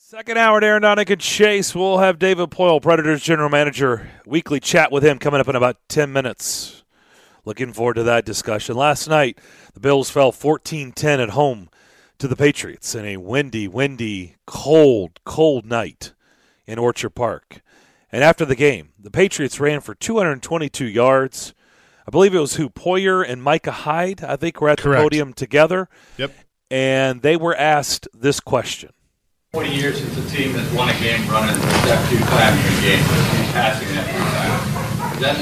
Second hour, Aaron Donick and Chase. We'll have David Poile, Predators General Manager, weekly chat with him coming up in about 10 minutes. Looking forward to that discussion. Last night, the Bills fell 14-10 at home to the Patriots in a windy, cold night in Orchard Park. And after the game, the Patriots ran for 222 yards. I believe it was Poyer and Micah Hyde, I think, were at the podium together. Yep. And they were asked this question. 20 years since the team has won a game running that few times in a game, but he's passing that few times. Is that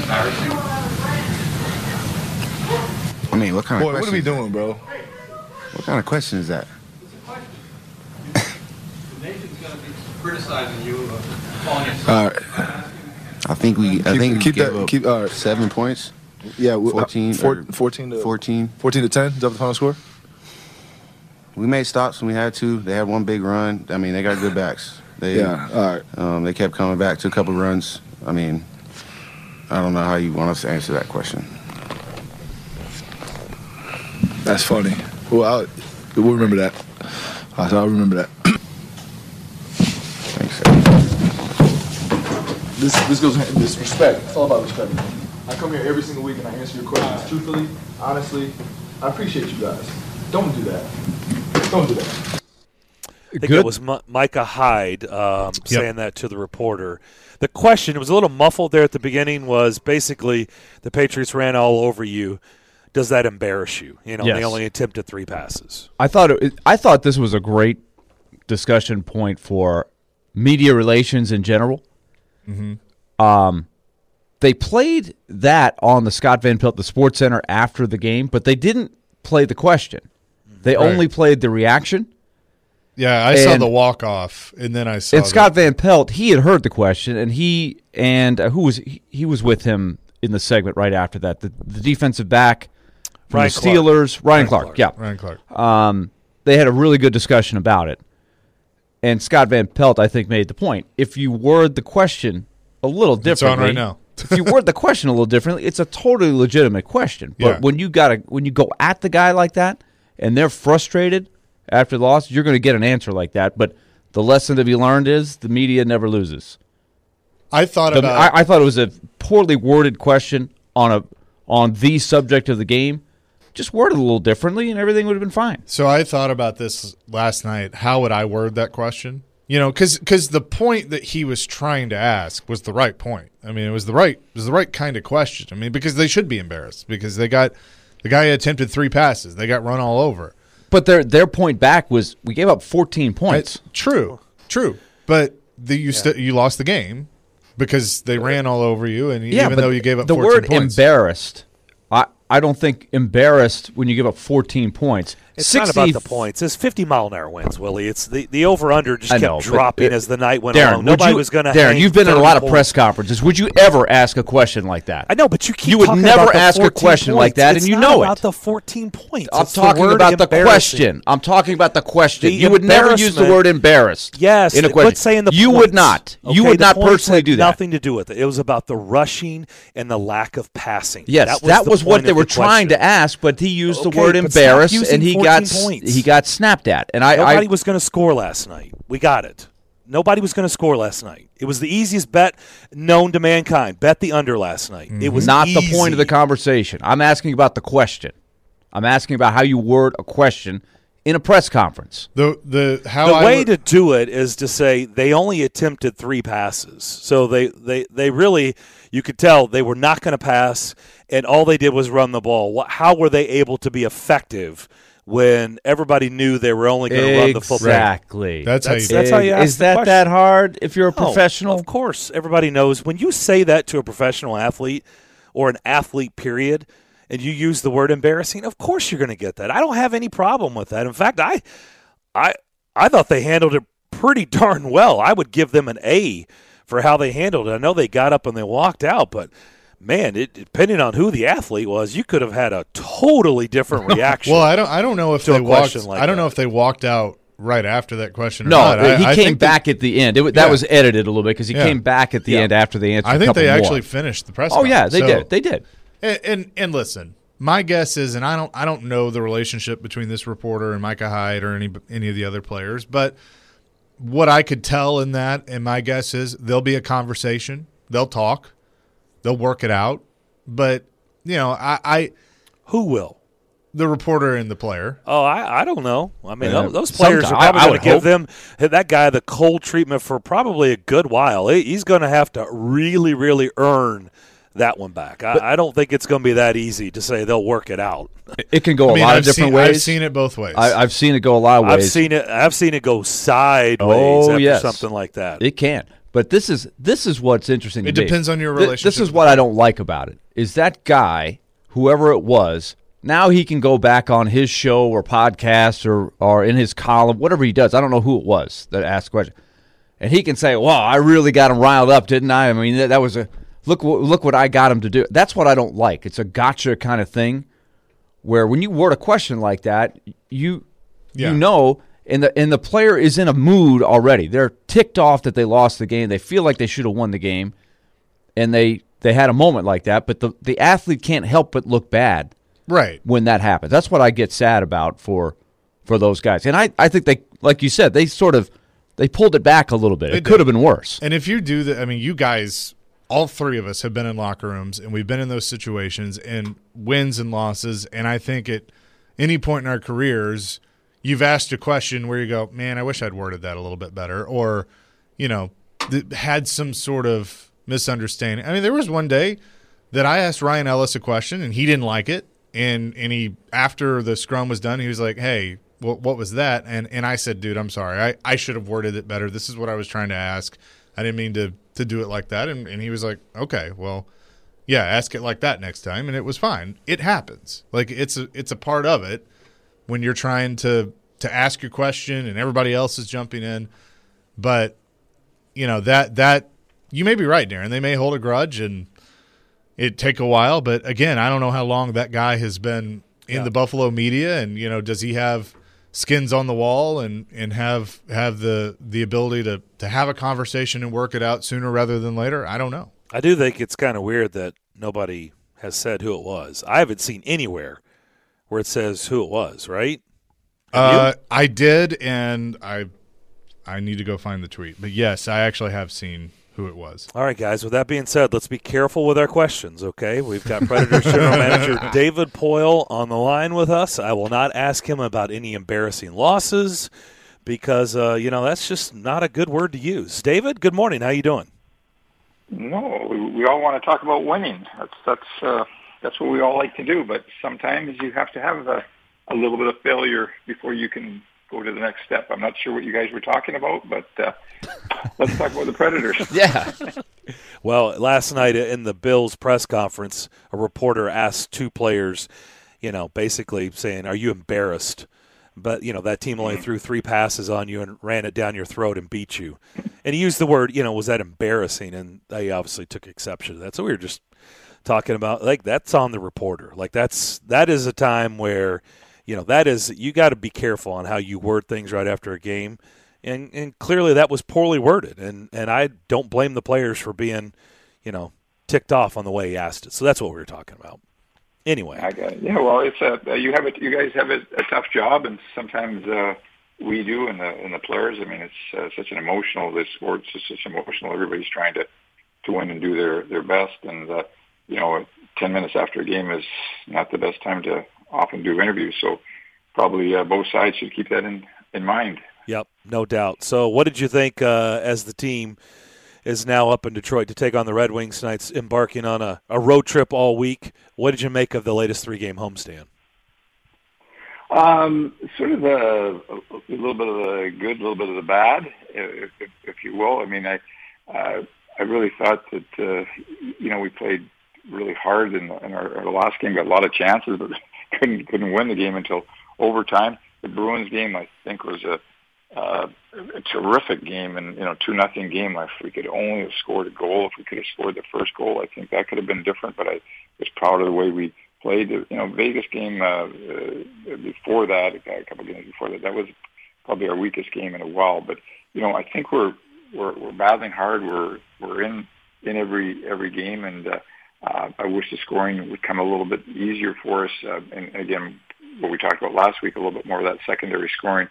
embarrassing? I mean, what kind of question? What are we doing, bro? What kind of question is that? It's a question. The nation's going to be criticizing you calling yourself. All right. I think we gave up 7 points. Yeah, 14 14 to 14. 14 to 10. Is that the final score? We made stops when we had to. They had one big run. I mean, they got good backs. All right. They kept coming back to a couple runs. I mean, I don't know how you want us to answer that question. That's funny. Well, we'll remember that. I'll remember that. Thanks, sir. This goes in this respect. It's all about respect. I come here every single week and I answer your questions truthfully, honestly. I appreciate you guys. Don't do that. Don't do that. I think it was Micah Hyde saying that to the reporter. The question, it was a little muffled there at the beginning, was basically the Patriots ran all over you. Does that embarrass you? You know, They only attempted 3 passes. I thought this was a great discussion point for media relations in general. Mm-hmm. They played that on the Scott Van Pelt, the Sports Center, after the game, but they didn't play the question. They only played the reaction. Yeah, I saw the walk-off, and then I saw Scott Van Pelt, he had heard the question, and he was with him in the segment right after that. The defensive back from the Steelers, Ryan Clark. Yeah. Ryan Clark. They had a really good discussion about it. And Scott Van Pelt, I think, made the point. If you word the question a little differently. It's on right now. If you word the question a little differently, it's a totally legitimate question. But when you go at the guy like that, and they're frustrated after the loss, you're going to get an answer like that. But the lesson to be learned is the media never loses. I thought it was a poorly worded question on the subject of the game. Just word it a little differently, and everything would have been fine. So I thought about this last night. How would I word that question? You know, because the point that he was trying to ask was the right point. I mean, it was the right kind of question. I mean, because they should be embarrassed because the guy attempted 3 passes. They got run all over. But their point back was we gave up 14 points. True. But you lost the game because they ran all over you, and even though you gave up 14 points. The word embarrassed, I don't think embarrassed when you give up 14 points. It's not about the points. It's 50-mile-an-hour winds, Willie. It's the over-under just kept dropping as the night went along. Nobody was going to Darren, you've been in a lot of press conferences. Would you ever ask a question like that? I know, but you keep You would never ask a question like that, and you know it. It's not about the 14 points. I'm talking about the question. I'm talking about the question. You would never use the word embarrassed. Yes, in a question. but saying the you points. Would not. Okay, you would not personally do that. Nothing to do with it. It was about the rushing and the lack of passing. Yes, that was what they were trying to ask, but he used the word embarrassed, and he got snapped at. And nobody was going to score last night. We got it. Nobody was going to score last night. It was the easiest bet known to mankind. Bet the under last night. It was not easy. The point of the conversation. I'm asking about the question. I'm asking about how you word a question in a press conference. The way to do it is to say they only attempted 3 passes. So they really, you could tell they were not going to pass, and all they did was run the ball. How were they able to be effective when everybody knew they were only going to run the football? Exactly. That's how you That's how you ask Is that that hard if you're a professional? Of course. Everybody knows. When you say that to a professional athlete or an athlete, period, and you use the word embarrassing, of course you're going to get that. I don't have any problem with that. In fact, I thought they handled it pretty darn well. I would give them an A for how they handled it. I know they got up and they walked out, but man, depending on who the athlete was, you could have had a totally different reaction. Well, I don't know if they walked. Like I don't know if they walked out right after that question. Or no, not. He came back at the end. That was edited a little bit because he came back at the end after the answer. I think they actually finished the press. Oh yeah, they did. They did. And listen, my guess is, and I don't know the relationship between this reporter and Micah Hyde or any of the other players, but what I could tell in that, and my guess is there'll be a conversation. They'll talk. They'll work it out. But, Who will? the reporter and the player. Oh, I don't know. I mean, Yeah. those players are Sometime. probably I going would to give that guy the cold treatment for probably a good while. He's going to have to really, really earn that one back. I don't think it's going to be that easy to say they'll work it out. It can go a lot I've of different seen, ways. I've seen it both ways. I've seen it go a lot of ways. I've seen it go sideways after yes. something like that. It can. But this is what's interesting to It me. depends on your This relationship is with what the I don't like about it, is that guy, whoever it was, now he can go back on his show or podcast or in his column, whatever he does. I don't know who it was that asked the question. And he can say, well, I really got him riled up, didn't I? I mean, that was a look what I got him to do. That's what I don't like. It's a gotcha kind of thing where when you word a question like that, you know, and the player is in a mood already. They're ticked off that they lost the game. They feel like they should have won the game, and they had a moment like that. But the athlete can't help but look bad right when that happens. That's what I get sad about for those guys. And I think they, like you said, they pulled it back a little bit. It could have been worse. And if you do that, I mean, you guys, all three of us have been in locker rooms, and we've been in those situations and wins and losses. And I think at any point in our careers, you've asked a question where you go, man, I wish I'd worded that a little bit better, or, had some sort of misunderstanding. I mean, there was one day that I asked Ryan Ellis a question, and he didn't like it. And he, after the scrum was done, he was like, hey, what was that? And I said, dude, I'm sorry. I should have worded it better. This is what I was trying to ask. I didn't mean to do it like that. And he was like, okay, well, yeah, ask it like that next time. And it was fine. It happens. Like, it's a part of it when you're trying to ask your question and everybody else is jumping in. But, that you may be right, Darren. They may hold a grudge and it take a while. But, again, I don't know how long that guy has been in the Buffalo media. And, does he have skins on the wall and have the ability to have a conversation and work it out sooner rather than later? I don't know. I do think it's kind of weird that nobody has said who it was. I haven't seen anywhere where it says who it was, right? I did, and I need to go find the tweet. But, yes, I actually have seen who it was. All right, guys. With that being said, let's be careful with our questions, okay? We've got Predators General Manager David Poile on the line with us. I will not ask him about any embarrassing losses because, that's just not a good word to use. David, good morning. How you doing? No, we all want to talk about winning. That's what we all like to do. But sometimes you have to have a little bit of failure before you can go to the next step. I'm not sure what you guys were talking about, but let's talk about the Predators. Yeah. Well, last night in the Bills press conference, a reporter asked two players, basically saying, are you embarrassed? But, that team only threw 3 passes on you and ran it down your throat and beat you. And he used the word, was that embarrassing? And they obviously took exception to that. So we were just talking about, like, that's on the reporter. Like, that is a time where, you got to be careful on how you word things right after a game. And clearly that was poorly worded. And I don't blame the players for being, ticked off on the way he asked it. So that's what we were talking about. Anyway. I got it. Yeah, well, it's you guys have a tough job, and sometimes we do, and the players. I mean, it's such an emotional. This sport's just such emotional. Everybody's trying to win and do their best, and 10 minutes after a game is not the best time to often do interviews. So probably both sides should keep that in mind. Yep, no doubt. So what did you think as the team is now up in Detroit to take on the Red Wings tonight, embarking on a road trip all week? What did you make of the latest 3-game homestand? Sort of a little bit of the good, a little bit of the bad, if you will. I mean, I really thought that we played really hard in our last game, got a lot of chances, but couldn't win the game until overtime. The Bruins game, I think, was a terrific game, and 2-0 game. If we could only have scored a goal, if we could have scored the first goal, I think that could have been different. But I was proud of the way we played. Vegas game before that, a couple of games before that was probably our weakest game in a while. But I think we're battling hard. We're in every game, and I wish the scoring would come a little bit easier for us. And again, what we talked about last week, a little bit more of that secondary scoring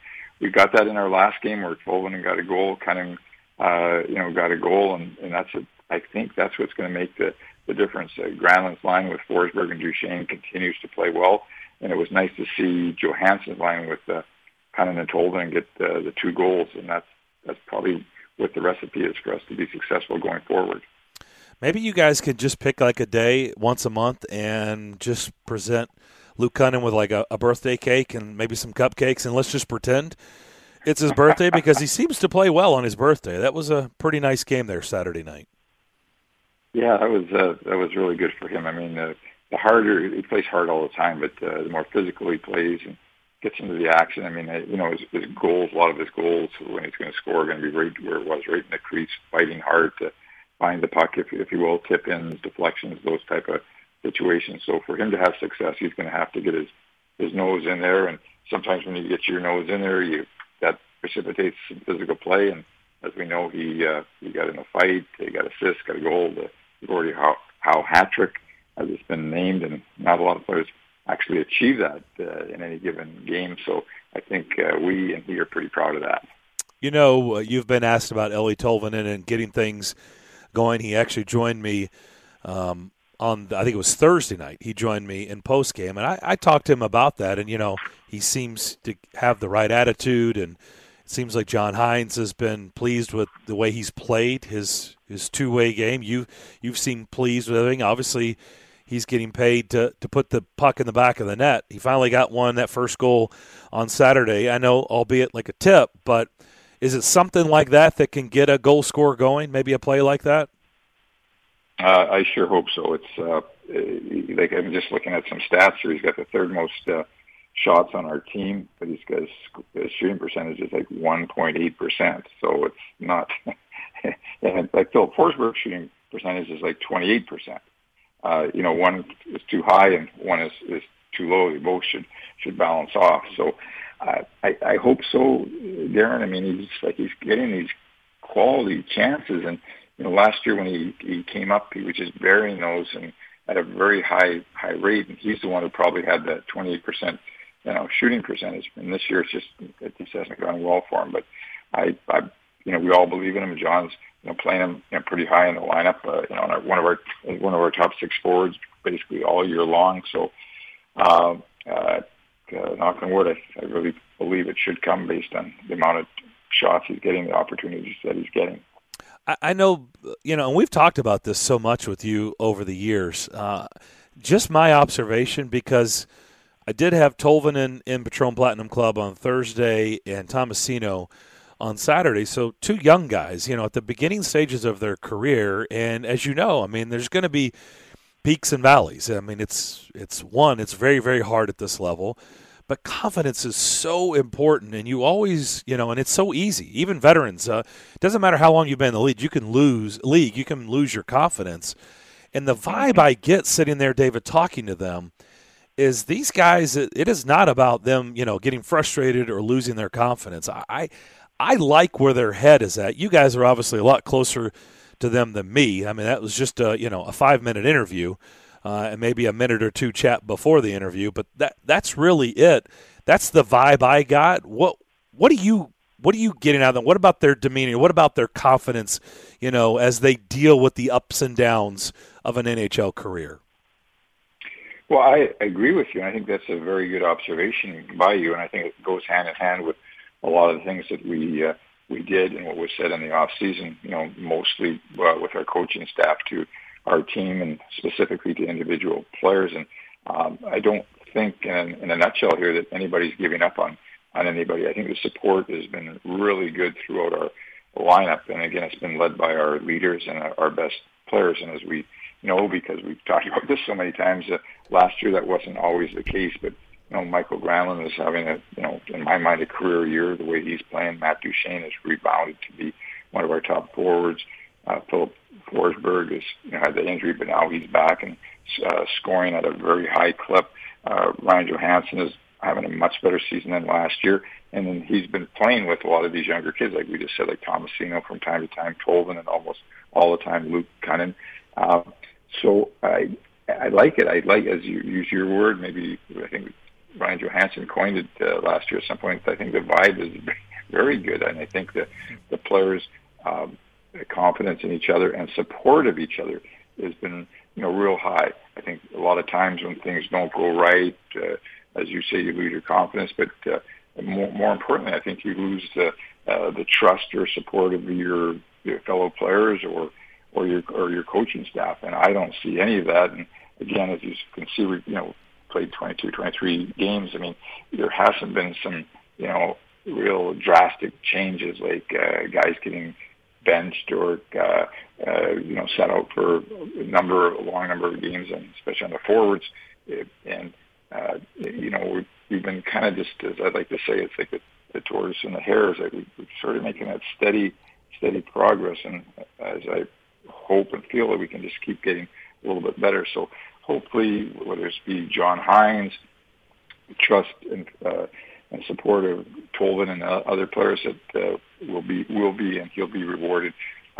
we got that in our last game where Tolvanen got a goal, Cunningham, got a goal, and I think that's what's going to make the difference. Granlund's line with Forsberg and Duchesne continues to play well, and it was nice to see Johansson's line with Cunningham and Tolvanen get the 2 goals, and that's probably what the recipe is for us to be successful going forward. Maybe you guys could just pick like a day once a month and just present Luke Cunningham with like a birthday cake and maybe some cupcakes, and let's just pretend it's his birthday because he seems to play well on his birthday. That was a pretty nice game there Saturday night. Yeah, that was really good for him. I mean, the harder he plays hard all the time, but the more physical he plays and gets into the action. I mean, his goals, a lot of his goals when he's going to score are going to be right where it was, right in the crease, fighting hard to find the puck, if you will, tip-ins, deflections, those type of situations. So for him to have success, he's going to have to get his nose in there. And sometimes when you get your nose in there, that precipitates some physical play. And as we know, he got in a fight, he got assists, got a goal. The Gordie Howe hat trick, as it's been named, and not a lot of players actually achieve that in any given game. So I think we and he are pretty proud of that. You've been asked about Eeli Tolvanen and getting things going. He actually joined me on, I think it was Thursday night. He joined me in postgame, and I talked to him about that. And, he seems to have the right attitude, and it seems like John Hines has been pleased with the way he's played his two-way game. You've seemed pleased with everything. Obviously, he's getting paid to put the puck in the back of the net. He finally got that first goal on Saturday. I know, albeit like a tip, but is it something like that can get a goal scorer going, maybe a play like that? I sure hope so. It's like I'm just looking at some stats here. He's got the third most shots on our team, but his shooting percentage is like 1.8%. So it's not – and like Phil Forsberg's shooting percentage is like 28%. One is too high and one is too low. They both should balance off. So I hope so, Darren. I mean, he's getting these quality chances, and last year when he came up, he was just burying those and at a very high rate, and he's the one who probably had that 28% shooting percentage. And this year it just hasn't gone well for him. But we all believe in him. John's playing him pretty high in the lineup. One of our top 6 forwards basically all year long. So knock on wood, I really believe it should come based on the amount of shots he's getting, the opportunities that he's getting. I know, and we've talked about this so much with you over the years. Just my observation, because I did have Tolvanen in Patron Platinum Club on Thursday and Tomasino on Saturday. So 2 young guys, at the beginning stages of their career. And as you know, I mean, there's going to be peaks and valleys. I mean, it's very, very hard at this level. But confidence is so important, and you always, and it's so easy. Even veterans, it doesn't matter how long you've been in the league, you can lose your confidence. And the vibe I get sitting there, David, talking to them, is these guys, it is not about them, getting frustrated or losing their confidence. I like where their head is at. You guys are obviously a lot closer to them than me. I mean, that was just a 5-minute interview. And maybe a minute or 2 chat before the interview, but that's really it. That's the vibe I got. What are you getting out of them? What about their demeanor? What about their confidence, as they deal with the ups and downs of an NHL career? Well, I agree with you, and I think that's a very good observation by you, and I think it goes hand in hand with a lot of the things that we did and what was said in the off season. Mostly with our coaching staff to our team and specifically to individual players. And I don't think in a nutshell here that anybody's giving up on anybody. I think the support has been really good throughout our lineup. And again, it's been led by our leaders and our best players. And as we know, because we've talked about this so many times, last year that wasn't always the case, but Michael Granlund is having in my mind, a career year, the way he's playing. Matt Duchesne has rebounded to be one of our top forwards. Philip Forsberg has had the injury, but now he's back and scoring at a very high clip. Ryan Johansson is having a much better season than last year, and then he's been playing with a lot of these younger kids, like we just said, like Tomasino from time to time, Tolvanen, and almost all the time Luke Cunningham. So I like it. I like, as you use your word, maybe I think Ryan Johansson coined it last year at some point. I think the vibe is very good, and I think that the players' confidence in each other and support of each other has been, real high. I think a lot of times when things don't go right, as you say, you lose your confidence, but more importantly, I think you lose the trust or support of your fellow players or your coaching staff, and I don't see any of that. And again, as you can see, we played 22, 23 games. I mean, there hasn't been some real drastic changes like guys getting benched or set out for a long number of games, and especially on the forwards. And we've been kind of just, as I'd like to say, it's like the tortoise and the hare. Is like we're sort of making that steady progress, and as I hope and feel that we can just keep getting a little bit better. So hopefully, whether it be John Hines, trust and support of Tolvin and other players that will be and he'll be rewarded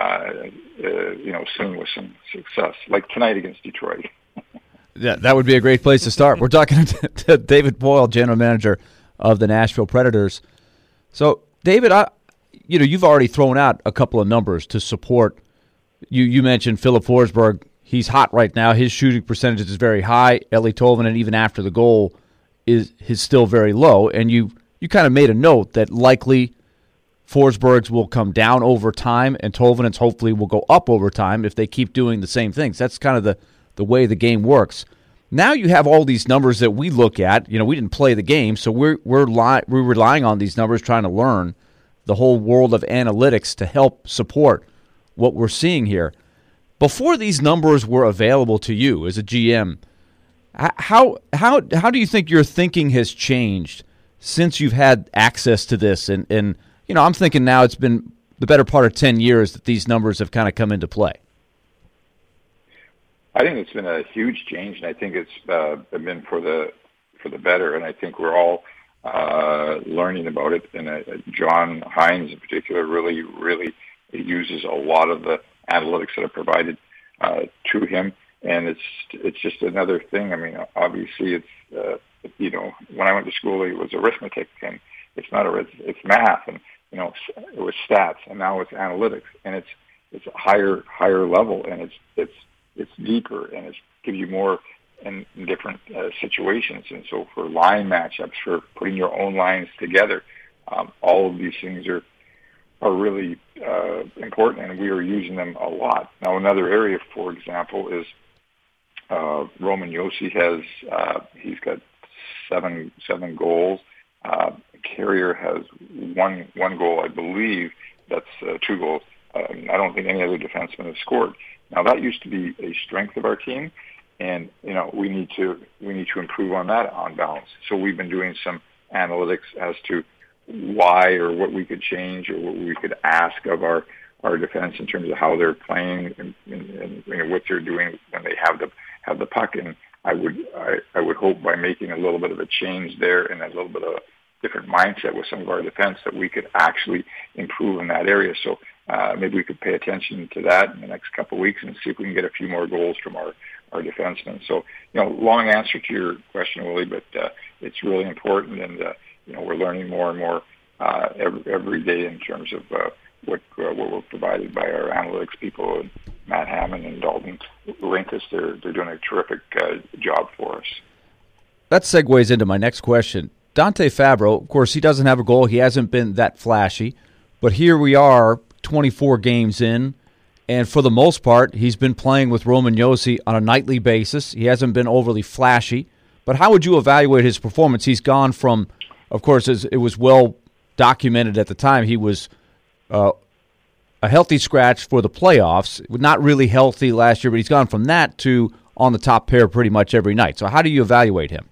soon with some success, like tonight against Detroit. Yeah, that would be a great place to start. We're talking to David Poile, general manager of the Nashville Predators. So, David, you've already thrown out a couple of numbers to support. You mentioned Filip Forsberg. He's hot right now. His shooting percentage is very high. Eeli Tolvanen, even after the goal, is still very low. And you kind of made a note that likely Forsberg's will come down over time, and Tolvanen's hopefully will go up over time if they keep doing the same things. That's kind of the way the game works. Now you have all these numbers that we look at. We didn't play the game, so we're relying on these numbers, trying to learn the whole world of analytics to help support what we're seeing here. Before these numbers were available to you as a GM, how do you think your thinking has changed since you've had access to this? And I'm thinking now it's been the better part of 10 years that these numbers have kind of come into play. I think it's been a huge change, and I think it's been for the better. And I think we're all learning about it. And John Hines, in particular, really uses a lot of the analytics that are provided to him. And it's just another thing. I mean, obviously, it's when I went to school, it was arithmetic, and it's not it's math, and it was stats, and now it's analytics, and it's a higher level, and it's deeper, and it gives you more in different situations. And so for line matchups, for putting your own lines together, all of these things are really important, and we are using them a lot. Now, another area, for example, is Roman Josi he's got seven goals. Carrier has one goal, I believe. That's 2 goals. I don't think any other defenseman has scored. Now, that used to be a strength of our team, and we need to improve on that on balance. So we've been doing some analytics as to why or what we could change or what we could ask of our defense in terms of how they're playing and what they're doing when they have the puck. And I would hope by making a little bit of a change there and a little bit of a different mindset with some of our defense that we could actually improve in that area. So maybe we could pay attention to that in the next couple of weeks and see if we can get a few more goals from our defensemen. So, long answer to your question, Willie, but it's really important, and we're learning more and more every day in terms of what we're provided by our analytics people, and Matt Hammond and Dalton Linkus. They're doing a terrific job for us. That segues into my next question. Dante Fabro, of course, he doesn't have a goal. He hasn't been that flashy. But here we are, 24 games in, and for the most part, he's been playing with Roman Josi on a nightly basis. He hasn't been overly flashy. But how would you evaluate his performance? He's gone from, of course, as it was well documented at the time, he was a healthy scratch for the playoffs. Not really healthy last year, but he's gone from that to on the top pair pretty much every night. So how do you evaluate him?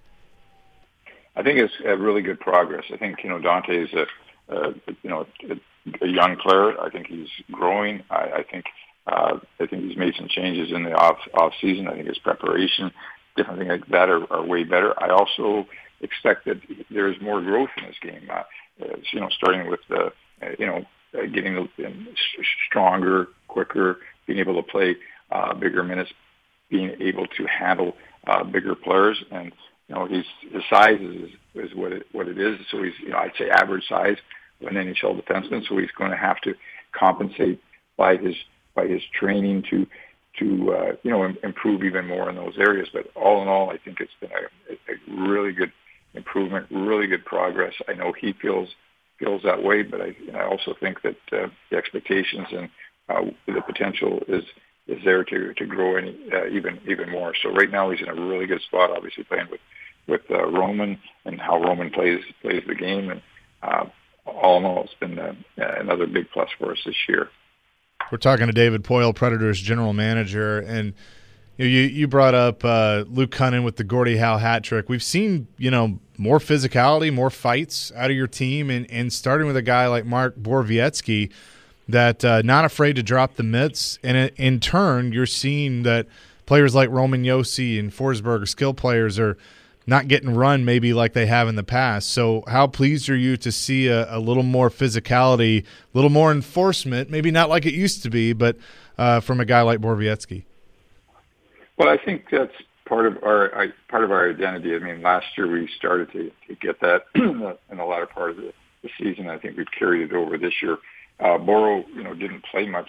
I think it's a really good progress. I think Dante is a young player. I think he's growing. I think he's made some changes in the off season. I think his preparation, different things like that, are way better. I also expect that there is more growth in this game. Starting with getting stronger, quicker, being able to play bigger minutes, being able to handle bigger players, and his size is what it is. So he's, I'd say average size of an NHL defenseman. So he's going to have to compensate by his training to improve even more in those areas. But all in all, I think it's been a really good improvement, really good progress. I know he feels that way, but I also think that the expectations and the potential is there to grow even more. So right now he's in a really good spot, obviously playing with Roman and how Roman plays the game. And all in all, it's been another big plus for us this year. We're talking to David Poile, Predators general manager, and you brought up Luke Cunnin with the Gordie Howe hat trick. We've seen more physicality, more fights out of your team, and starting with a guy like Mark Borowiecki, that not afraid to drop the mitts, and in turn, you're seeing that players like Roman Josi and Forsberg, skill players, are not getting run maybe like they have in the past. So how pleased are you to see a little more physicality, a little more enforcement, maybe not like it used to be, but from a guy like Borowiecki? Well, I think that's part of our identity. I mean, last year we started to get that in the latter part of the season. I think we've carried it over this year. Boro, didn't play much,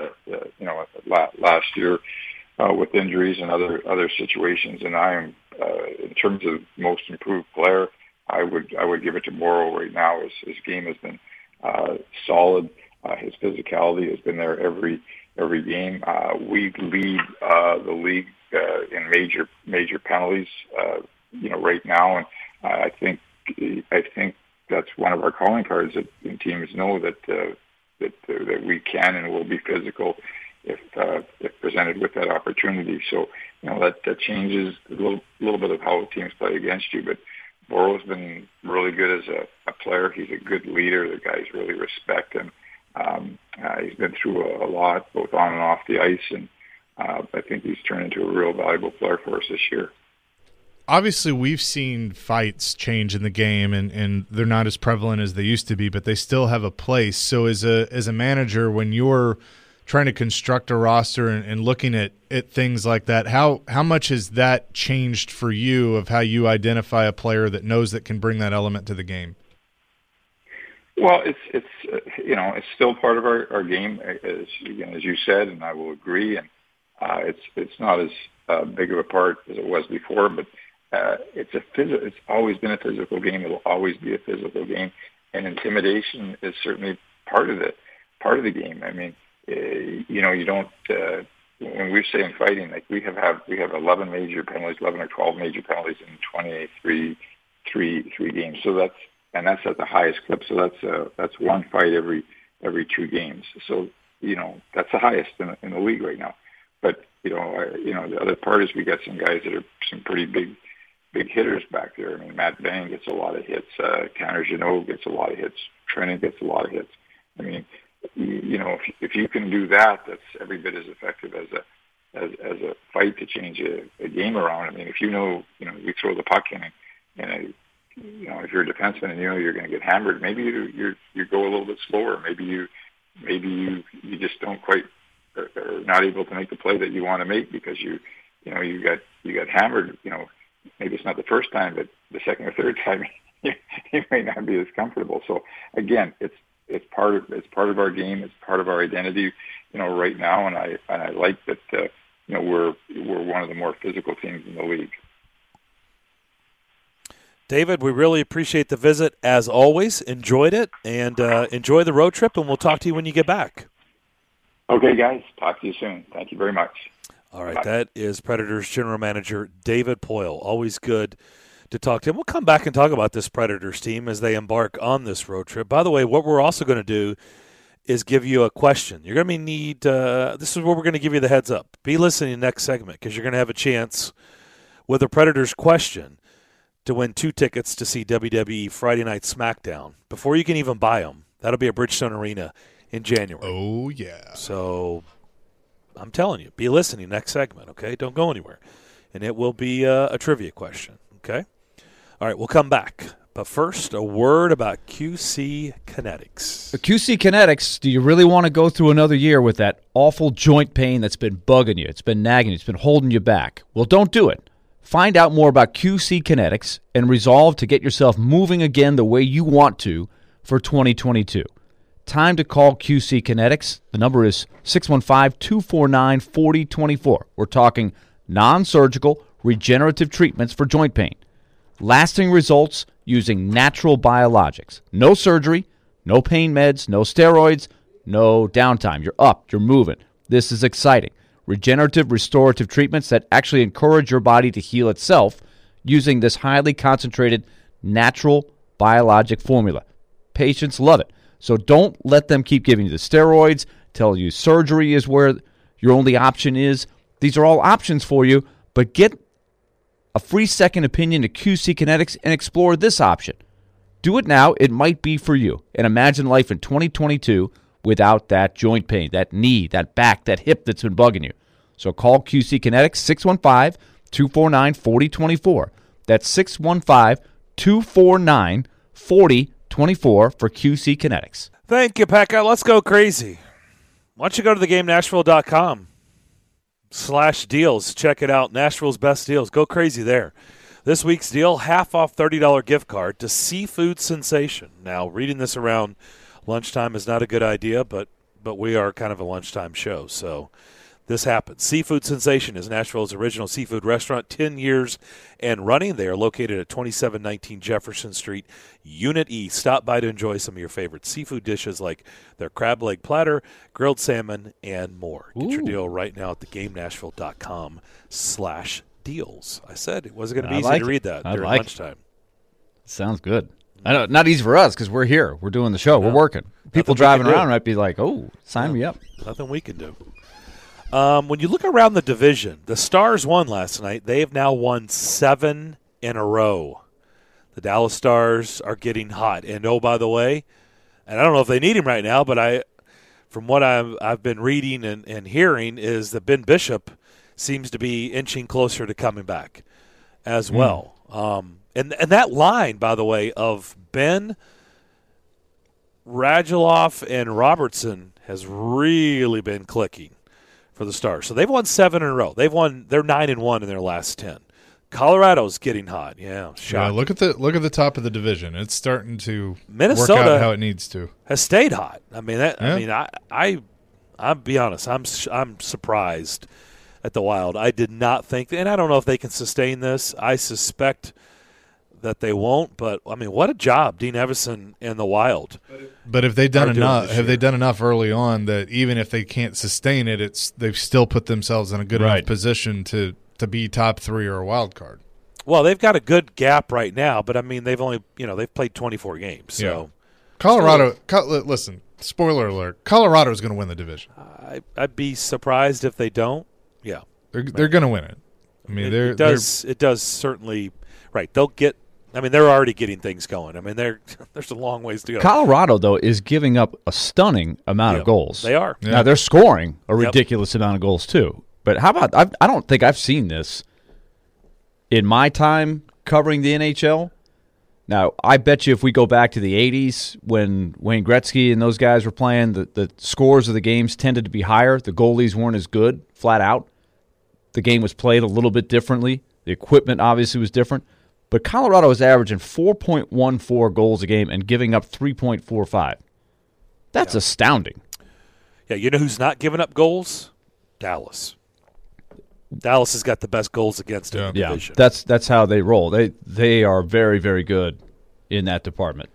last year with injuries and other situations. And I am, in terms of most improved player, I would give it to Boro right now. His game has been solid. His physicality has been there every game. We lead the league in major penalties, right now, and I think that's one of our calling cards that teams know that we can and will be physical if presented with that opportunity. So that changes a little bit of how teams play against you. But Boro's been really good as a player. He's a good leader. The guys really respect him. He's been through a lot, both on and off the ice, and I think he's turned into a real valuable player for us this year. Obviously, we've seen fights change in the game, and they're not as prevalent as they used to be, but they still have a place. So as a manager, when you're trying to construct a roster and looking at things like that, how much has that changed for you of how you identify a player that knows that can bring that element to the game? Well, it's still part of our game, as you said, and I will agree. And it's not as big of a part as it was before, but it's always been a physical game. It will always be a physical game, and intimidation is certainly part of the game. I mean, you don't. When we're saying fighting, like we have 11 major penalties, 11 or 12 major penalties in 23 games. So that's at the highest clip. So that's one fight every 2 games. So that's the highest in the league right now. But the other part is we got some guys that are some pretty big hitters back there. I mean, Matt Bang gets a lot of hits. Tanner Jeannot gets a lot of hits. Trennan gets a lot of hits. I mean, if you can do that, that's every bit as effective as a fight to change a game around. I mean, if you throw the puck in, and if you're a defenseman and you're going to get hammered, maybe you go a little bit slower. Maybe you just don't quite are not able to make the play that you want to make because you got hammered. Maybe it's not the first time, but the second or third time you may not be as comfortable. So again, it's part of our game. It's part of our identity, right now. And I like that, we're one of the more physical teams in the league. David, we really appreciate the visit as always. Enjoyed it, and enjoy the road trip. And we'll talk to you when you get back. Okay, guys. Talk to you soon. Thank you very much. All right, Bye. that is Predators General Manager David Poile. Always good to talk to him. We'll come back and talk about this Predators team as they embark on this road trip. By the way, what we're also going to do is give you a question. You're going to need this is where we're going to give you the heads up. Be listening next segment because you're going to have a chance with a Predators question to win 2 tickets to see WWE Friday Night SmackDown before you can even buy them. That'll be at Bridgestone Arena in January. Oh, yeah. So I'm telling you, be listening next segment, okay? Don't go anywhere. And it will be a trivia question, okay? All right, we'll come back. But first, a word about QC Kinetics. QC Kinetics, do you really want to go through another year with that awful joint pain that's been bugging you? It's been nagging you. It's been holding you back. Well, don't do it. Find out more about QC Kinetics and resolve to get yourself moving again the way you want to for 2022. Time to call QC Kinetics. The number is 615-249-4024. We're talking non-surgical regenerative treatments for joint pain. Lasting results using natural biologics. No surgery, no pain meds, no steroids, no downtime. You're up, you're moving. This is exciting. Regenerative restorative treatments that actually encourage your body to heal itself using this highly concentrated natural biologic formula. Patients love it. So don't let them keep giving you the steroids, tell you surgery is where your only option is. These are all options for you, but get a free second opinion to QC Kinetics and explore this option. Do it now. It might be for you. And imagine life in 2022 without that joint pain, that knee, that back, that hip that's been bugging you. So call QC Kinetics, 615-249-4024. That's 615-249-4024 for QC Kinetics. Thank you, Pekka. Let's go crazy. Why don't you go to theGameNashville.com/deals. Check it out. Nashville's best deals. Go crazy there. This week's deal, half off $30 gift card to Seafood Sensation. Now, reading this around lunchtime is not a good idea, but we are kind of a lunchtime show, so this happens. Seafood Sensation is Nashville's original seafood restaurant, 10 years and running. They are located at 2719 Jefferson Street, Unit E. Stop by to enjoy some of your favorite seafood dishes like their crab leg platter, grilled salmon, and more. Get your deal right now at theGameNashville.com/deals. I said it wasn't going to be easy to read that during lunchtime. Sounds good. I know, not easy for us because we're here. We're doing the show. We're working. People driving around might be like, oh, sign me up. Nothing we can do. When you look around the division, the Stars won last night. They have now won 7 in a row. The Dallas Stars are getting hot. And, oh, by the way, and I don't know if they need him right now, but from what I've been reading and hearing is that Ben Bishop seems to be inching closer to coming back as well. And that line, by the way, of Ben, Radulov, and Robertson has really been clicking for the Stars. So they've won 7 in a row. They're 9-1 in their last 10. Colorado's getting hot. Yeah, shocking. Look at the top of the division. It's starting to Minnesota work out how it needs to. Has stayed hot. I mean, I'll be honest. I'm surprised at the Wild. I did not think, and I don't know if they can sustain this. I suspect that they won't, but I mean, what a job Dean Evison and the Wild. But if they've done enough, they done enough early on that even if they can't sustain it, they've still put themselves in a good enough position to be top 3 or a wild card. Well, they've got a good gap right now, but I mean, they've only they've played 24 games. So Colorado, listen, spoiler alert: Colorado is going to win the division. I'd be surprised if they don't. Yeah, they're going to win it. I mean, it does certainly. Right, they'll get. I mean, they're already getting things going. I mean, there's a long ways to go. Colorado, though, is giving up a stunning amount of goals. They are. Yeah. Now, they're scoring a ridiculous amount of goals, too. But how about – I don't think I've seen this in my time covering the NHL. Now, I bet you if we go back to the 80s when Wayne Gretzky and those guys were playing, the scores of the games tended to be higher. The goalies weren't as good, flat out. The game was played a little bit differently. The equipment obviously was different. But Colorado is averaging 4.14 goals a game and giving up 3.45. That's astounding. Yeah, you know who's not giving up goals? Dallas. Dallas has got the best goals against in the division. That's how they roll. They are very, very good in that department.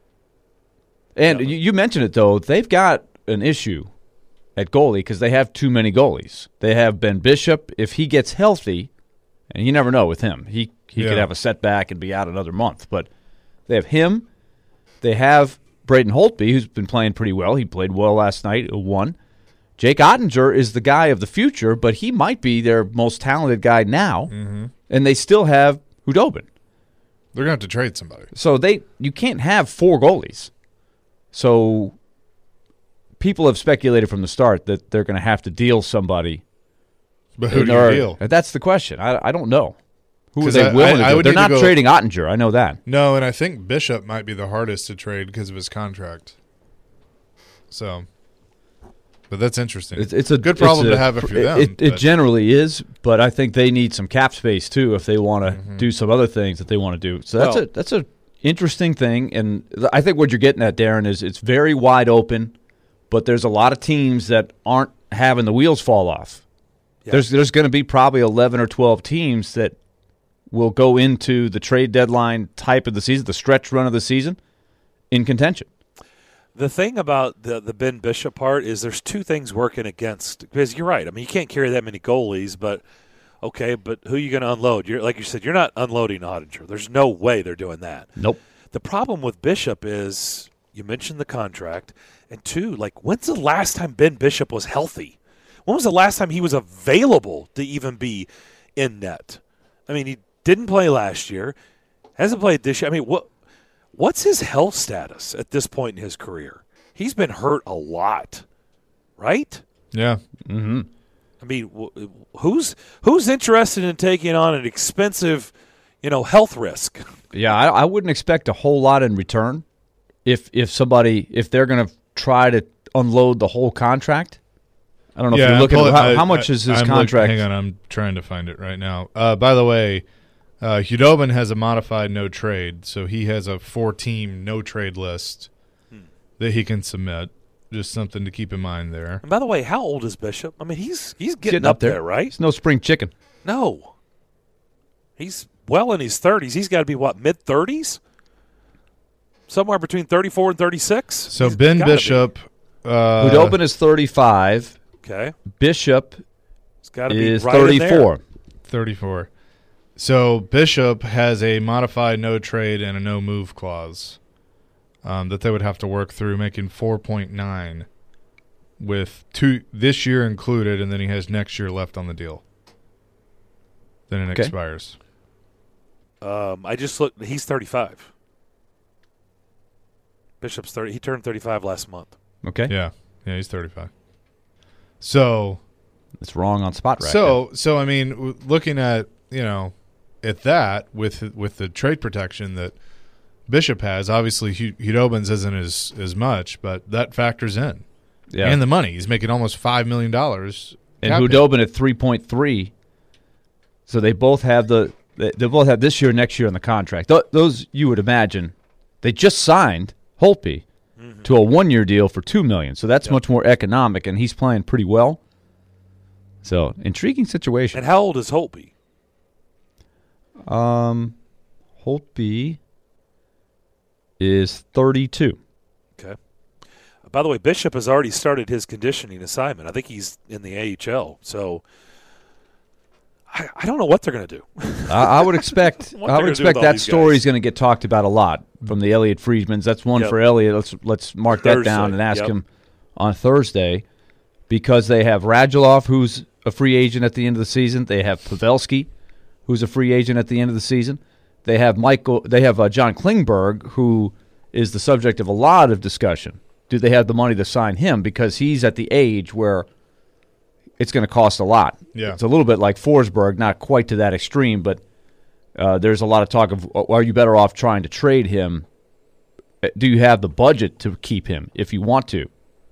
And you mentioned it, though. They've got an issue at goalie because they have too many goalies. They have Ben Bishop. If he gets healthy, and you never know with him, he could have a setback and be out another month. But they have him. They have Braden Holtby, who's been playing pretty well. He played well last night, won. Jake Ottinger is the guy of the future, but he might be their most talented guy now. Mm-hmm. And they still have Hudobin. They're going to have to trade somebody. So you can't have 4 goalies. So people have speculated from the start that they're going to have to deal somebody. But who do you deal? That's the question. I don't know. Who are they willing to do? They're not trading Ottinger. I know that. No, and I think Bishop might be the hardest to trade because of his contract. So but that's interesting. It's a good problem it's to have if you're them. It generally is, but I think they need some cap space too if they want to do some other things that they want to do. So that's a interesting thing, and I think what you're getting at, Darren, is it's very wide open, but there's a lot of teams that aren't having the wheels fall off. Yeah. There's going to be probably 11 or 12 teams that will go into the trade deadline type of the season, the stretch run of the season, in contention. The thing about the Ben Bishop part is there's two things working against. Because you're right. I mean, you can't carry that many goalies, but okay, but who are you going to unload? Like you said, you're not unloading Ottinger. There's no way they're doing that. Nope. The problem with Bishop is you mentioned the contract, and two, like when's the last time Ben Bishop was healthy? When was the last time he was available to even be in net? I mean, he didn't play last year, hasn't played this year. I mean, what's his health status at this point in his career? He's been hurt a lot, right? Yeah. Mm-hmm. I mean, who's interested in taking on an expensive, health risk? Yeah, I wouldn't expect a whole lot in return if they're going to try to unload the whole contract. I don't know if you're looking at how much is his contract. Hang on, I'm trying to find it right now. By the way, Hudobin has a modified no trade, so he has a 4-team no trade list that he can submit. Just something to keep in mind there. And by the way, how old is Bishop? I mean, he's getting up there, right? He's no spring chicken. No. He's well in his 30s. He's got to be, mid-30s? Somewhere between 34 and 36? So Ben Bishop. Hudobin is 35. Okay. Bishop is right 34. 34. So Bishop has a modified no trade and a no move clause that they would have to work through, making 4.9 with 2 this year included, and then he has next year left on the deal. Then it expires. I just looked. He's 35. Bishop's 30. He turned 35 last month. Okay. Yeah, he's 35. So it's wrong on spot rack. So I mean, looking at at that with the trade protection that Bishop has, obviously Hudobin's isn't as much, but that factors in. Yeah, and the money, he's making almost $5 million. And Hudobin at 3.3. So they both have this year, next year on the contract. Those you would imagine they just signed Holtby to a 1-year deal for $2 million. So that's much more economic, and he's playing pretty well. So intriguing situation. And how old is Holtby? Holtby is 32. Okay. By the way, Bishop has already started his conditioning assignment. I think he's in the AHL. So I don't know what they're going to do. I would expect that story is going to get talked about a lot from the Elliot Friedmans. That's one for Elliot. Let's mark that down and ask him on Thursday, because they have Radulov, who's a free agent at the end of the season. They have Pavelski, who's a free agent at the end of the season. They have John Klingberg, who is the subject of a lot of discussion. Do they have the money to sign him? Because he's at the age where it's going to cost a lot. Yeah. It's a little bit like Forsberg, not quite to that extreme, but there's a lot of talk of, are you better off trying to trade him? Do you have the budget to keep him if you want to?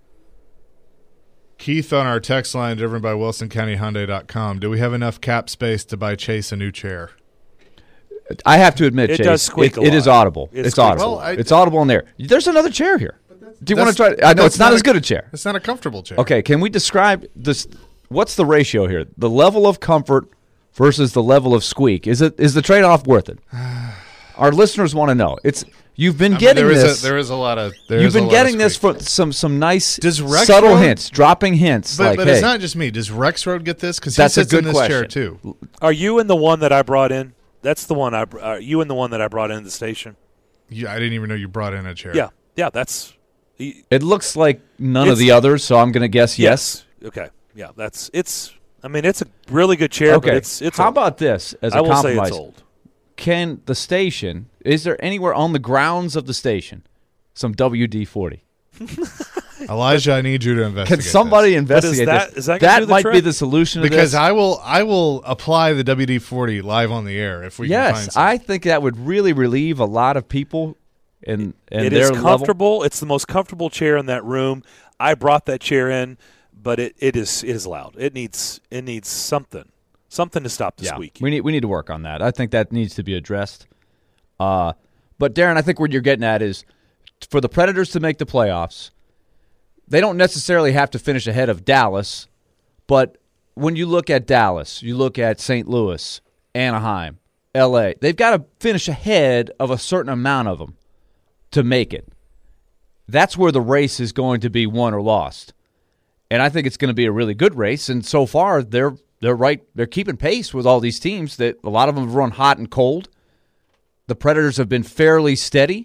Keith on our text line, driven by WilsonCountyHyundai.com. Do we have enough cap space to buy Chase a new chair? I have to admit, Chase, does squeak a lot. It is audible. It's audible. Well, it's audible in there. There's another chair here. Do you want to try? I know it's not as good a chair. It's not a comfortable chair. Okay, can we describe this? What's the ratio here? The level of comfort versus the level of squeak. Is the trade-off worth it? Our listeners want to know. You've been getting this. There is a lot of. You've been getting this for some nice subtle hints, dropping hints. But it's not just me. Does Rexroad get this? Because he sits in this chair too. Are you in the one that I brought in? That's the one. Are you in the one that I brought in the station? Yeah, I didn't even know you brought in a chair. Yeah. That's. It looks like none of the others, so I'm going to guess yes. Okay. Yeah, it's. I mean, it's a really good chair. Okay. But it's. How about this as a compromise? I will compromise? say it's old. Can the station? Is there anywhere on the grounds of the station some WD-40? Elijah, I need you to investigate. Can somebody investigate this? Is that might be the solution to because this. I will apply the WD-40 live on the air if we can find some. I think that would really relieve a lot of people. And it is comfortable. It's the most comfortable chair in that room. I brought that chair in but it is loud. It needs something to stop this week. We need to work on that. I think that needs to be addressed. But Darren, I think what you're getting at is for the Predators to make the playoffs, they don't necessarily have to finish ahead of Dallas, but when you look at Dallas, you look at St. Louis, Anaheim, L.A., they've got to finish ahead of a certain amount of them to make it. That's where the race is going to be won or lost. And I think it's going to be a really good race. And so far, they're right. They're keeping pace with all these teams. That a lot of them have run hot and cold. The Predators have been fairly steady.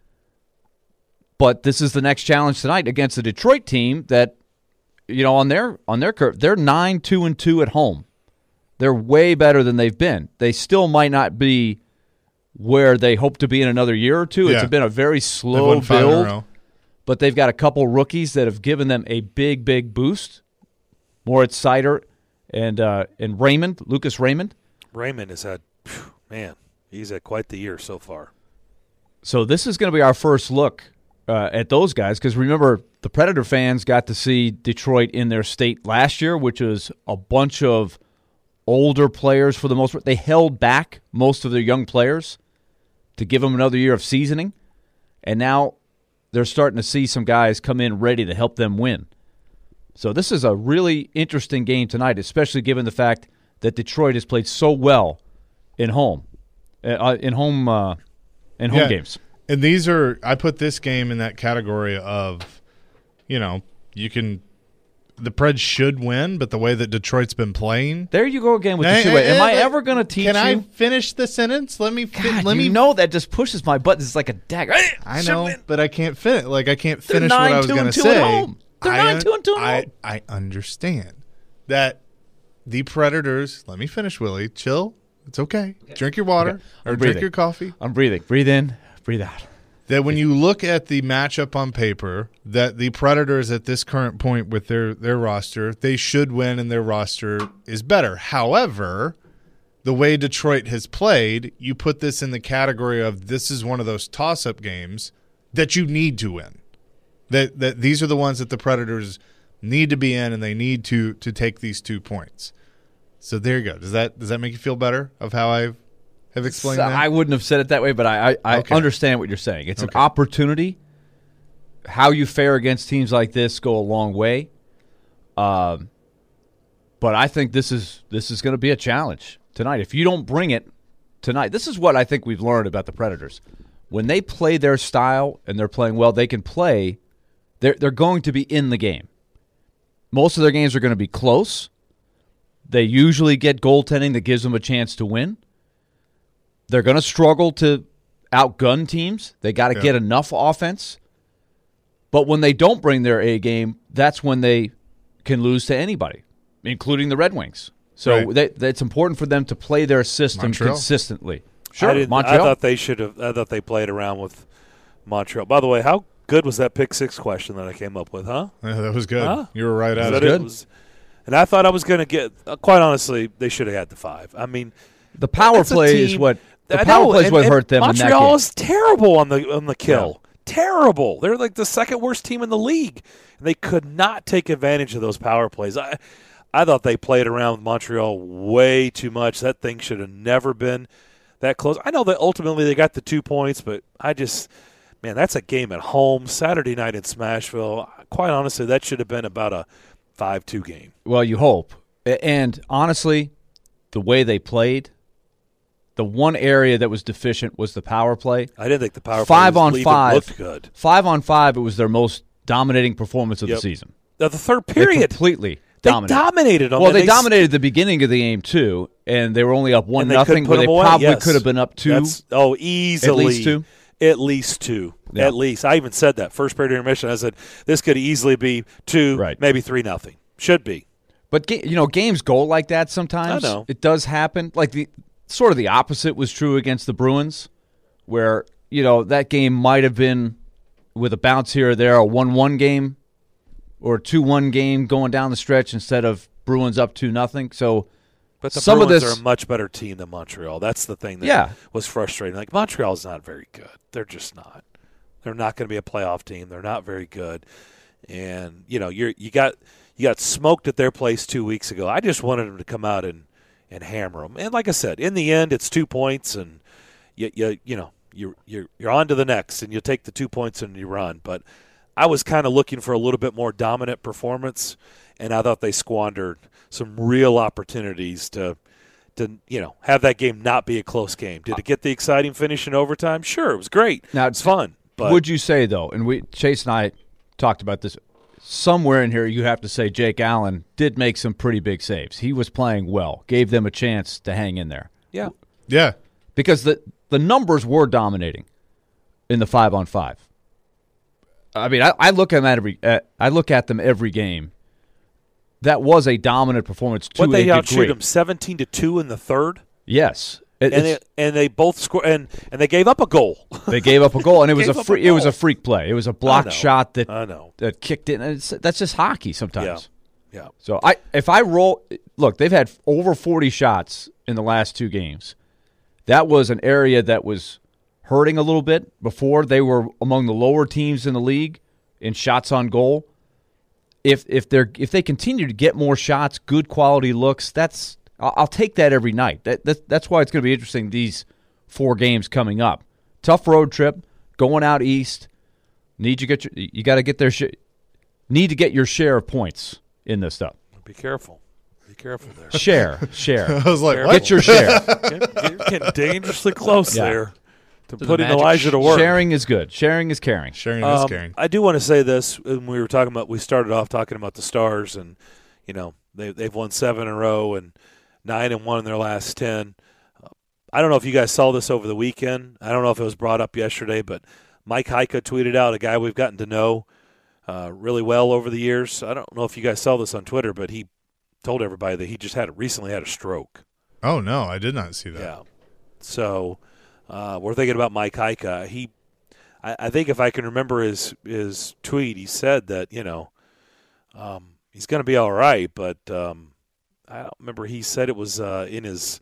But this is the next challenge tonight against the Detroit team that, on their curve, they're 9-2-2 at home. They're way better than they've been. They still might not be where they hope to be in another year or two. Yeah. It's been a very slow build. But they've got a couple rookies that have given them a big, big boost. Moritz Seider and Raymond, Lucas Raymond. Raymond has had, he's had quite the year so far. So this is going to be our first look at those guys because remember, the Predator fans got to see Detroit in their state last year, which was a bunch of older players for the most part. They held back most of their young players to give them another year of seasoning, and now they're starting to see some guys come in ready to help them win. So this is a really interesting game tonight, especially given the fact that Detroit has played so well in home games. And I put this game in that category of, the Preds should win, but the way that Detroit's been playing. There you go again with the two-way. Am I ever going to teach you? Can I finish the sentence? Let me that just pushes my buttons. It's like a dagger. I know, but I can't finish. I can't finish what I was going to say. They're 9-2-2 at home. I understand that the Predators. Let me finish, Willie. Chill. It's okay. Drink your water or drink your coffee. I'm breathing. Breathe in. Breathe out. That when you look at the matchup on paper, that the Predators at this current point with their roster, they should win and their roster is better. However, the way Detroit has played, you put this in the category of this is one of those toss-up games that you need to win. That these are the ones that the Predators need to be in and they need to take these 2 points. So there you go. Does that make you feel better of how I've explained that? I wouldn't have said it that way, but I understand what you're saying. It's an opportunity. How you fare against teams like this go a long way. But I think this is going to be a challenge tonight. If you don't bring it tonight, this is what I think we've learned about the Predators. When they play their style and they're playing well, they can play. They're going to be in the game. Most of their games are going to be close. They usually get goaltending that gives them a chance to win. They're going to struggle to outgun teams. They got to get enough offense. But when they don't bring their A game, that's when they can lose to anybody, including the Red Wings. So it's important for them to play their system consistently. Sure, I thought they should have. I thought they played around with Montreal. By the way, how good was that pick six question that I came up with? Huh? Yeah, that was good. Huh? You were right at it. Good. And I thought I was going to get. Quite honestly, they should have had the 5. I mean, the power play is what. The power play is what hurt them. Montreal in that game. is terrible on the kill. Yeah. Terrible. They're like the second worst team in the league. And they could not take advantage of those power plays. I thought they played around with Montreal way too much. That thing should have never been that close. I know that ultimately they got the 2 points, but that's a game at home, Saturday night in Smashville. Quite honestly, that should have been about a 5-2 game. Well, you hope. And honestly, the way they played, the one area that was deficient was the power play. I didn't think the power play looked good. 5-on-5, it was their most dominating performance of the season. The third period. They completely dominated. They dominated them. Well, they dominated the beginning of the game, too, and they were only up 1-0, where they probably could have been up 2. Easily. At least 2. At least 2. Yeah. At least. I even said that. First period intermission, I said, this could easily be 2, maybe 3-0. Should be. But, games go like that sometimes. I know. It does happen. Like, sort of the opposite was true against the Bruins, where, that game might have been, with a bounce here or there, a 1-1 game or a 2-1 game going down the stretch instead of Bruins up 2-0. So, but the Bruins are a much better team than Montreal. That's the thing that was frustrating. Like, Montreal's not very good. They're just not. They're not going to be a playoff team. They're not very good. And, you got You got smoked at their place 2 weeks ago. I just wanted them to come out and hammer them. And like I said, in the end, it's 2 points, and you're on to the next, and you take the 2 points and you run. But I was kind of looking for a little bit more dominant performance, and I thought they squandered some real opportunities to have that game not be a close game. Did it get the exciting finish in overtime? Sure, it was great. Now, it's fun. But would you say, though, and Chase and I talked about this, somewhere in here you have to say Jake Allen did make some pretty big saves. He was playing well, gave them a chance to hang in there. Yeah. Yeah. Because the numbers were dominating in the 5-on-5. I mean, I look at them every game. That was a dominant performance to a degree. What, they outshoot them 17-2 in the third? Yes. And they both scored, and they gave up a goal. They gave up a goal, and it was a freak play. It was a blocked shot that kicked in. And that's just hockey sometimes. Yeah. So if I roll, look, they've had over 40 shots in the last 2 games. That was an area that was hurting a little bit before. They were among the lower teams in the league in shots on goal. If they continue to get more shots, good quality looks, I'll take that every night. That's why it's going to be interesting, these 4 games coming up. Tough road trip, going out east. You got to get need to get your share of points in this stuff. Be careful there. Share. I was like, what? Get your share. You're getting dangerously close there to putting the Elijah to work. Sharing is good. Sharing is caring. Sharing is caring. I do want to say this. When we started off talking about the Stars, and they've won 7 in a row and 9-1 in their last 10. I don't know if you guys saw this over the weekend. I don't know if it was brought up yesterday, but Mike Heika tweeted out, a guy we've gotten to know really well over the years. I don't know if you guys saw this on Twitter, but he told everybody that he just recently had a stroke. Oh, no, I did not see that. Yeah. So we're thinking about Mike Heika. I think if I can remember his tweet, he said that, he's going to be all right, but I don't remember. He said it was in his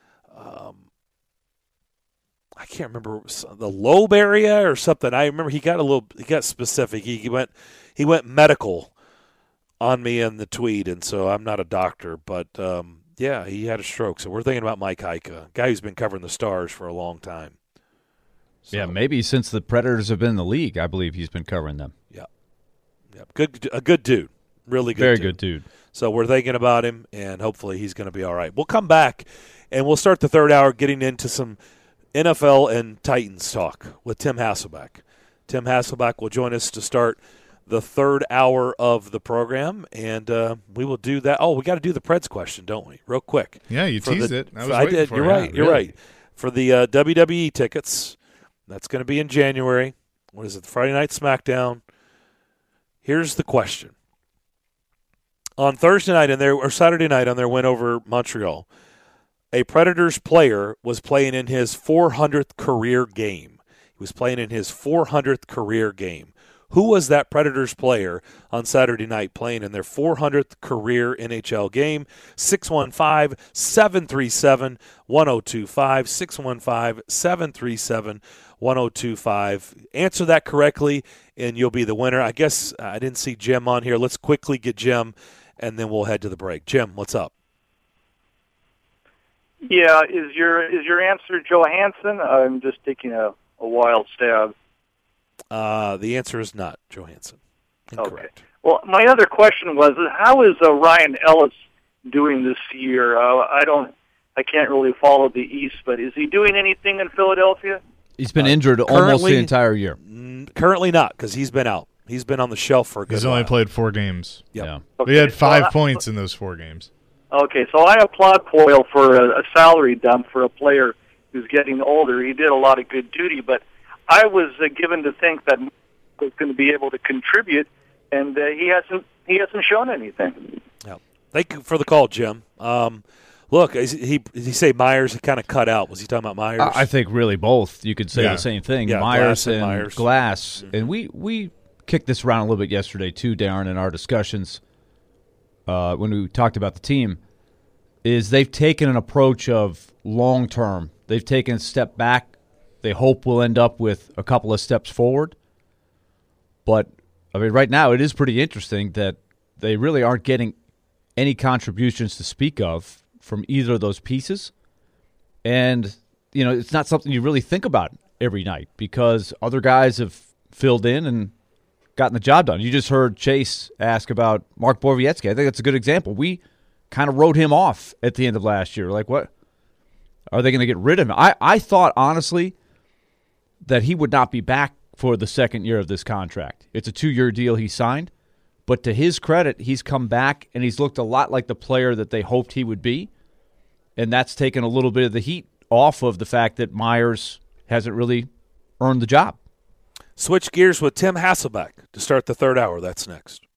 I can't remember, the lobe area or something. I remember he got specific. He went medical on me in the tweet, and so I'm not a doctor, but yeah, he had a stroke. So we're thinking about Mike Heika, a guy who's been covering the Stars for a long time. So, yeah, maybe since the Predators have been in the league, I believe he's been covering them. Yeah. A good dude. Really good Very dude. good dude. So we're thinking about him, and hopefully he's going to be all right. We'll come back, and we'll start the third hour getting into some NFL and Titans talk with Tim Hasselbeck. Tim Hasselbeck will join us to start the third hour of the program, and we will do that. Oh, we got to do the Preds question, don't we? Real quick. Yeah, you teased it. I did. You're right. You're right. For the WWE tickets, that's going to be in January. What is it? The Friday Night SmackDown. Here's the question. On Thursday night or Saturday night on their win over Montreal, a Predators player was playing in his 400th career game. He was playing in his 400th career game. Who was that Predators player on Saturday night playing in their 400th career NHL game? 615-737-1025, 615-737-1025. Answer that correctly, and you'll be the winner. I guess I didn't see Jim on here. Let's quickly get Jim, and then we'll head to the break. Jim, what's up? Yeah, is your answer Johansson? I'm just taking a wild stab. The answer is not Johansson. Incorrect. Okay. Well, my other question was, how is Ryan Ellis doing this year? I can't really follow the East, but is he doing anything in Philadelphia? He's been injured almost the entire year. Currently not, because he's been out. He's been on the shelf for a good while. He's only played 4 games. Yep. Yeah. Okay, he had 5 points in those 4 games. Okay, so I applaud Poyle for a salary dump for a player who's getting older. He did a lot of good duty, but I was given to think that he was going to be able to contribute, and he hasn't shown anything. Yeah. Thank you for the call, Jim. Look, did he say Myers kind of cut out? Was he talking about Myers? I think really both. You could say the same thing. Yeah, Myers and and Glass. Mm-hmm. And we kicked this around a little bit yesterday too, Darren, in our discussions when we talked about the team, is they've taken an approach of long-term. They've taken a step back. They hope we'll end up with a couple of steps forward. But, I mean, right now it is pretty interesting that they really aren't getting any contributions to speak of from either of those pieces. And, it's not something you really think about every night because other guys have filled in and gotten the job done. You just heard Chase ask about Mark Borowiecki. I think that's a good example. We kind of wrote him off at the end of last year. Like, what? Are they going to get rid of him? I thought, honestly, that he would not be back for the second year of this contract. It's a 2-year deal he signed. But to his credit, he's come back, and he's looked a lot like the player that they hoped he would be. And that's taken a little bit of the heat off of the fact that Myers hasn't really earned the job. Switch gears with Tim Hasselbeck to start the third hour. That's next.